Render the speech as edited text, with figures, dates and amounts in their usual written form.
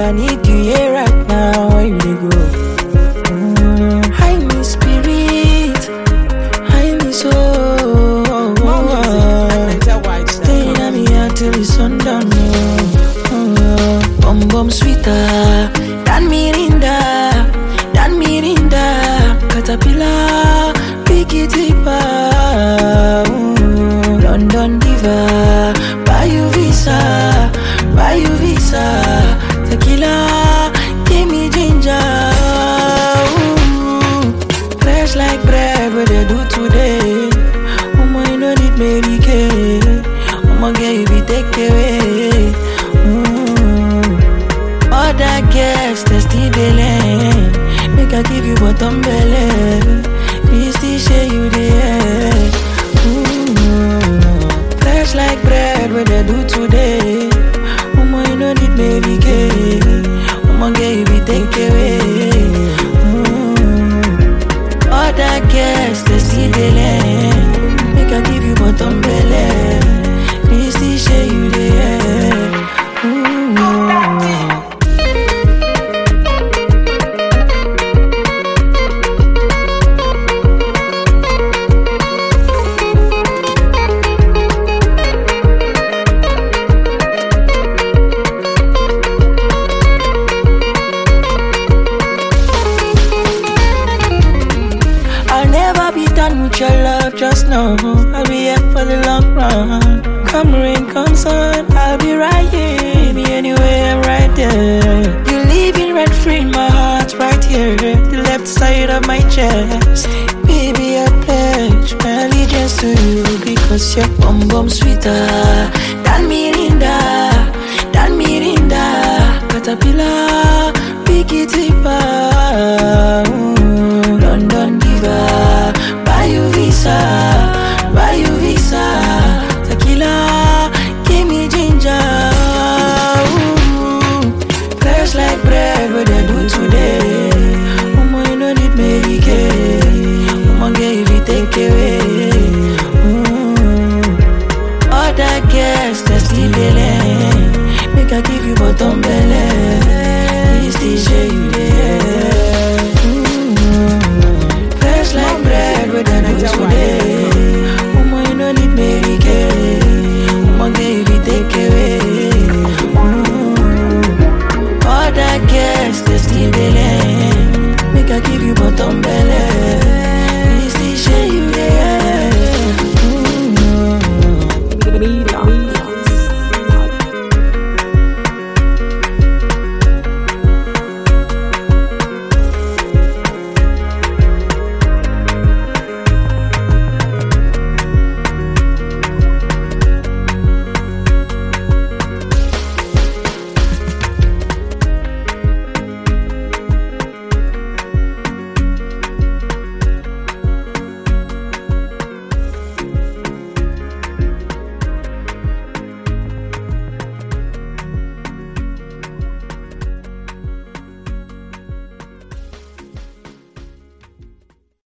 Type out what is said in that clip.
Girl, I need you here right now. Where you dey go? Hide me spirit, hide me soul. Staying at me until the sundown. Bum bum sweeter than Mirinda, than Mirinda. Caterpillar, pick it deeper. London diva, buy you visa, buy you visa. Tequila, give me ginger. Fresh like bread, what they do today. Woman, you know need Mary Kay. Woman, girl, you be take away. All that gas, they still delay. Make I give you bottom belly. Please still share you there. Fresh like bread, what they do today. Woman, you know need Mary Kay. Woman, girl, you be take away. All that gas, they still delay. Make I give you bottom belly. Please still share you there. With your love, just know I'll be here for the long run. Come rain, come sun, I'll be right here. Be anywhere, I'm right there. You living rent free in my heart, right here, the left side of my chest. Baby, I pledge my allegiance to you because you're bum bum sweeter than Mirinda, than Mirinda. Caterpillar, pick it deeper. London diva, buy you visa, buy you visa. Tequila, give me ginger. Fresh like bread, what they do today. Woman, you know need Mary Kay. Woman, girl, you be take away. All that gas, they still delay. Make I give you bottom belly. Please still share you there. Fresh like bread, what they do today. Woman, you know need Mary Kay. Woman, girl, you be take away. All that gas, they still delay. Make I give you bottom belly.